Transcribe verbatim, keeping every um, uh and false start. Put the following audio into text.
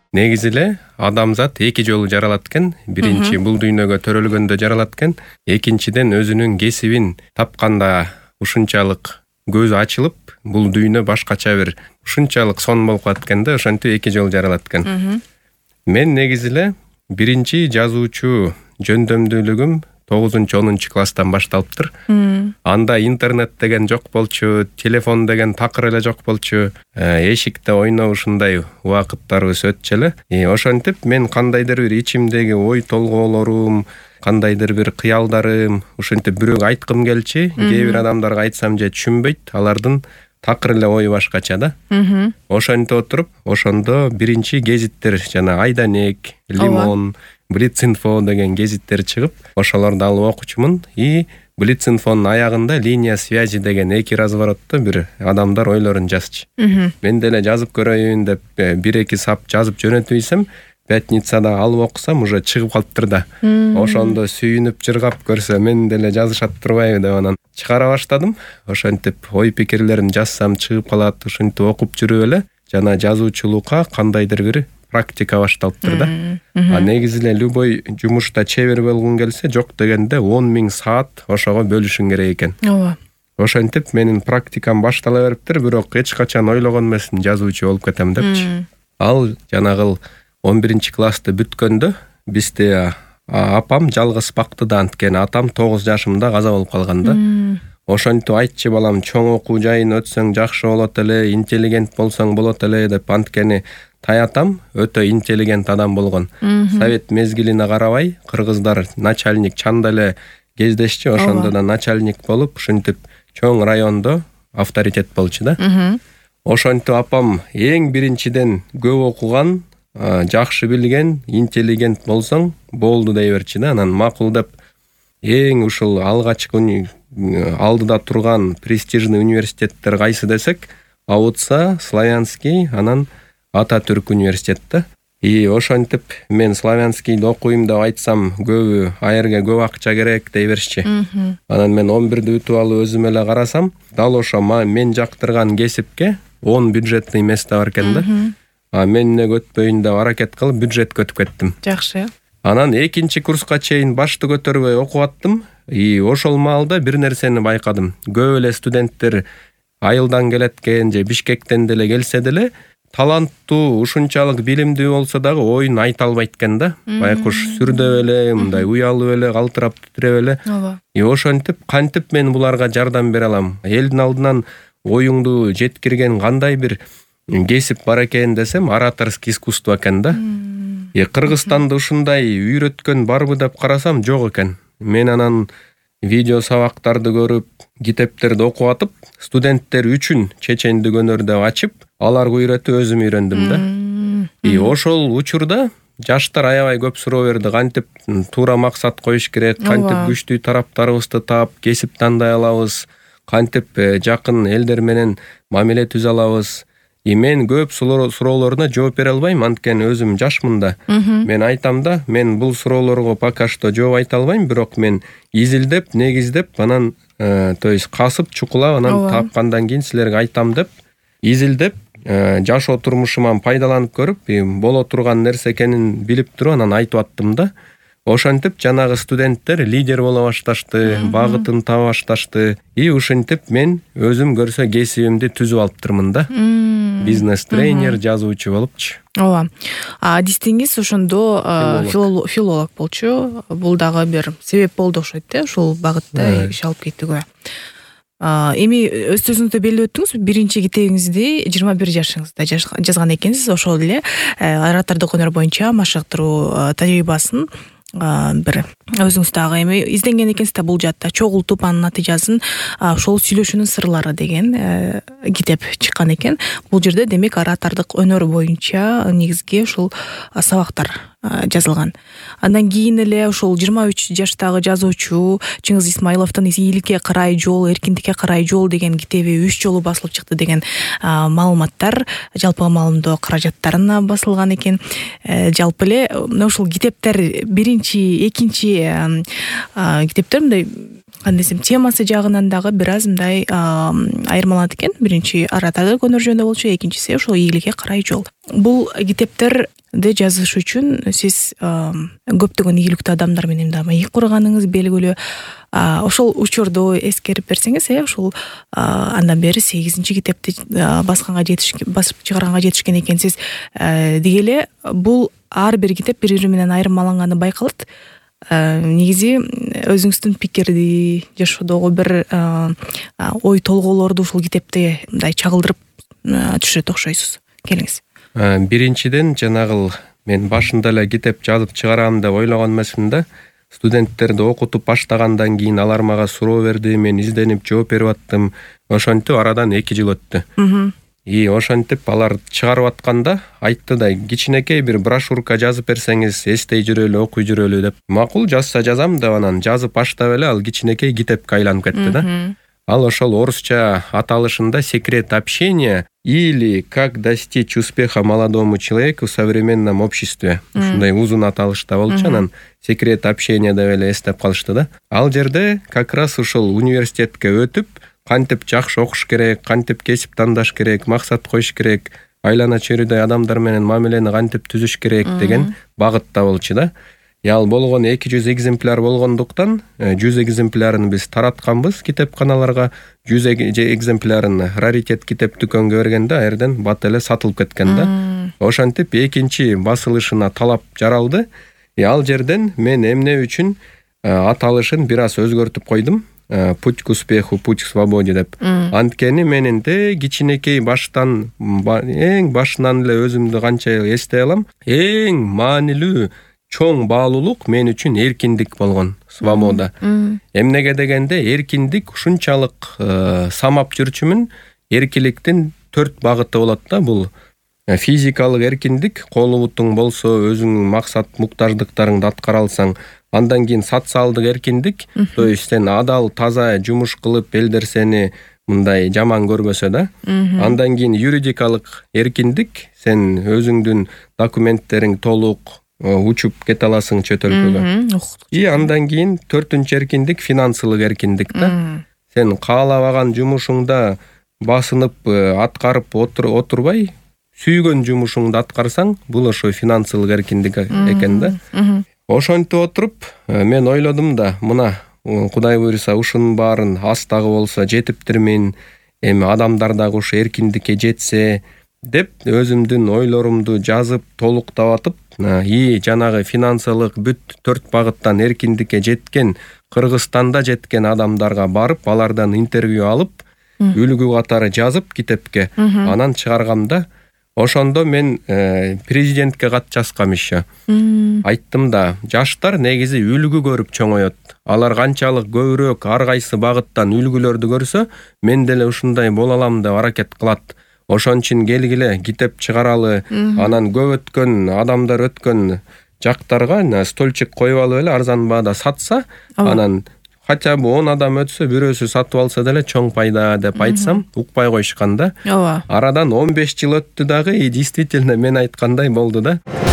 негизи эле адамзат эки жолу жаралат экен. Биринчи бул дүйнөгө төрөлгөндө жаралат экен. Экинчиден өзүнүн кесибин тапканда ушунчалык көзү ачылып, бул дүйнө башкача бир ушунчалык сонун болуп калат экен да, ошентип эки жолу жаралат экен. Мен негизи эле биринчи жазуучу жөндөмдүүлүгүм тогузунчу онунчу класстан башталыптыр. Анда интернет деген жок болчу, телефон деген такыр эле жок болчу. Эшикте ойноп ушундай убакыттарыбыз өтчү эле. Ошентип мен кандайдыр бир ичимдеги ой толгоолорум, кандайдыр бир кыялдарым, ушинтип бирөөгө айткым келчи. Кээ бир адамдарга айтсам же түшүнбөйт, алардын такыр эле ою башкача да. Ошентип отуруп, ошондо биринчи гезиттер жана Айданек, Лимон, Блиц-инфо деген гезиттер чыгып, ошолорду алып окучумун. И Блиц-инфонун аягында линия связи деген эки разворотто бир адамдар ойлорун жазчы. Мен деле жазып көрөйүн деп бир-эки сап жазып жөнөтүп ийсем, пятницада алып окусам уже чыгып калыптыр да. Ошондо сүйүнүп жыргап көрсө, мен деле жазышат турбайбы деп анан чыгара баштадым. Ошентип ой пикирлерин жазсам чыгып калат, ушинтип окуп жүрүп эле жана жазуучулукка кандайдыр бир практика башталыптыр да. А негизи эле любой жумушта чебер болгуң келсе, жок дегенде он миң саат ошого бөлүшүң керек экен. Ооба. Ошентип менин практикам баштала бериптир, бирок эч качан ойлогон эмесмин жазуучу болуп кетем депчи. Ал жанагыл он биринчи классты бүткөндө бизде апам жалгыз бакты да, анткени атам тогуз жашымда каза болуп калган да. Ошентип айтчы, балам, чоң окуу жайын өтсөң жакшы болот эле, интеллигент болсоң болот эле деп, анткени таятам өтө интеллигент адам болгон. Совет мезгилине карабай кыргыздар начальник чанда эле кездешчи, ошондо да начальник болуп, ушинтип чоң райондо авторитет болчу да. Ошентип апам эң биринчиден көп окуган, жакшы билген, интеллигент болсоң болду дей берчи да. Анан макул деп эң ушул алгачкы алдыда турган престижный университеттер кайсы десек, АУЦа, Славянский, анан Ататүрк университетте. И ошентип мен Славянскийди окуйм деп айтсам, көбү аерге көп акча керек дей беришчи. Анан мен он бирди бүтүп алып өзүм эле карасам, дал ошо мен жактырган кесипке он бюджетный место бар экен да. А мен эмне өтпөйүн деп аракет кылып бюджетке өтүп кеттим. Жакшы. Анан экинчи курска чейин башты көтөрбөй окуп аттым. И ошол маалда бир нерсени байкадым. Көп эле студенттер Айылдан келеткен же Бишкектен деле келсе деле таланттуу, ушунчалык билимдүү болсо дагы оюн айта албайт экен да. Байкуш сүрдөп эле, мындай уялып эле, калтырап титиреп эле. И ошентип кантип мен буларга жардам бере алам? Элдин алдынан оюңду жеткирген кандай бир кесип бар экен десем, ораторский искусство экен да. И Кыргызстанда ушундай үйрөткөн барбы деп карасам, жок экен. Мен анан видео сабактарды көрүп, китептерди окуп атып, студенттер үчүн чечендик өнөр деп ачып, аларга үйрөтүп өзүм үйрөндүм да. И ошол учурда жаштар аябай көп суроо берди, кантип туура максат коюш керек, кантип күчтүү тараптарыбызды таап кесип тандай алабыз, кантип жакын элдер менен мамиле түзө алабыз. И мен көп суроолоруна жооп бере албайм, анткени өзүм жашмын да. Мен айтам да, мен бул суроолорго пока что жооп айта албайм, бирок мен изилдеп, негиздеп, анан то есть касып, чукулап, анан тапкандан кийин силерге айтам деп, изилдеп, жашоо турмушуман пайдаланып көрүп, боло турган нерсе экенин билип туруп, анан айтып аттым да. Ошентип жанагы студенттер лидер боло башташты, багытын таба башташты. И ушинтип мен өзүм көрсө кесибимди түзүп алыптырмын да. Бизнес тренер, жазуучу болупчу. Ооба. А адистиңиз ошондо филолог болчу. Бул дагы бир себеп болду окшойт да, ушул багытта иш алып кетүүгө. Эми өз сөзүңүздө белгилеп өттүңүз, биринчи китебиңизди жыйырма бир жашыңызда жазган экенсиз. Ошол эле оратордук өнөр боюнча машыктыруу тажрыйбасын бир өзүңүз дагы эми изденген экенсиз да бул жаатта чогултуп, анын натыйжасын ошол сүйлөшүүнүн сырлары деген китеп чыккан экен. Бул жерде демек оратордук өнөр боюнча негизги ушул сабактар жазылган. Андан кийин эле ошол жыйырма үч жаштагы жазуучу Чыңгыз Исмаиловдун «Ийгиликке карай жол, эркиндикке карай жол» деген китеби үч жолу басылып чыкты деген маалыматтар жалпы маалымдоо каражаттарына басылган экен. Жалпы эле ушул китептер биринчи, экинчи китептер мындай кандай десем, темасы жагынан дагы бир аз мындай айырмаланат экен. Биринчи арада да көңүл жөндөй болчу, экинчиси ошол ийгиликке карай жол. Бул китептерди жазыш үчүн сиз көптөгөн ийгиликтүү адамдар менен да маек курганыңыз белгилүү. Ошол учурду эскерип берсеңиз, э ушул андан бери сегизинчи китепти басканга жетиш басып чыгарганга жетишкен экенсиз. Деги эле бул ар бир китеп бири-бири менен айырмаланганы байкалат. Негизи өзүңүздүн пикирди жашоодогу бир ой толгоолорду ушул китепте мындай чагылдырып түшүрөт окшойсуз. Келиңиз. Биринчиден жанагыл мен башында эле китеп жазып чыгарам деп ойлогон эмесмин да. Студенттерди окутуп баштагандан кийин алар мага суроо берди, мен изденип жооп берип аттым. Ошентип арадан эки жыл өттү. И ошентип алар чыгарып атканда айтты да, кичинекей бир брошюрка жазып берсеңиз, эстей жүрөлү, окуй жүрөлү деп. Макул, жазса жазам деп анан жазып баштап эле ал кичинекей китепке айланып кетти да. Ал ошол орусча аталышында «Секрет общения» или «Как достичь успеха молодому человеку в современном обществе». Ушундай узун аталышта болчу, анан «Секрет общения» деп эле эстеп калышты да. Ал жерде как раз ушул университетке өтүп, кантип жакшы окуш керек, кантип кесип тандаш керек, максат коюш керек, айлана чөйрөдөй адамдар менен мамилени кантип түзүш керек деген багытта болчу да. Ал болгон эки жүз экземпляр болгондуктан жүз экземплярын биз таратканбыз китепканаларга. жүз экземплярын раритет китеп дүкөнгө бергенде аерден бат эле сатылып кеткен да. Ошентип экинчи басылышына талап жаралды. Ал жерден мен эмне үчүн аталышын бир аз өзгөртүп койдум. «Путь к успеху, путь к свободе» деп. Анткени менин де кичинекей баштан эң башынан эле өзүмдү канча эстей алам, эң маанилүү чоң баалуулук мен үчүн эркиндик болгон, свобода. Эмнеге дегенде эркиндик ушунчалык самап жүрчүмүн. Эркиликтин төрт багыты болот да. Бул физикалык эркиндик, колу бутуң болсо, өзүңдүн максат муктаждыктарыңды аткара алсаң. Андан кийин социалдык эркиндик, то есть сен адал, таза жумуш кылып элдер сени мындай жаман көрбөсө да. Андан кийин юридикалык эркиндик, сен өзүңдүн документтериң толук учуп кете аласың чөт өлкөгө. И андан кийин төртүнчү эркиндик финансылык эркиндик да. Сен каалабаган жумушуңда басынып аткарып отурбай, сүйгөн жумушуңду аткарсаң, бул ошо финансылык эркиндик экен да. Ошентип отуруп мен ойлодум да, мына Кудай буйруса ушунун баарын астагы болсо жетиптирмин, эми адамдар дагы ушу эркиндикке жетсе деп өзүмдүн ойлорумду жазып толуктап атып, и жанагы финансылык бүт төрт багыттан эркиндикке жеткен, Кыргызстанда жеткен адамдарга барып, алардан интервью алып, үлгү катары жазып китепке, анан чыгаргамда, ошондо мен президентке кат жазгам еще. Айттым да, жаштар негизи үлгү көрүп чоңоет. Алар канчалык көбүрөөк ар кайсы багыттан үлгүлөрдү көрсө, мен деле ушундай боло алам деп аракет кылат. Ошон үчүн келгиле, китеп чыгаралы, анан көп өткөн адамдар өткөн жактарга стольчик коюп алып эле арзан баада сатса, анан хотя бы он адам өтсө, бирөөсү сатып алса деле чоң пайда деп айтсам, укпай коюшкан да. Арадан он беш жыл өттү дагы, и действительно мен айткандай болду да.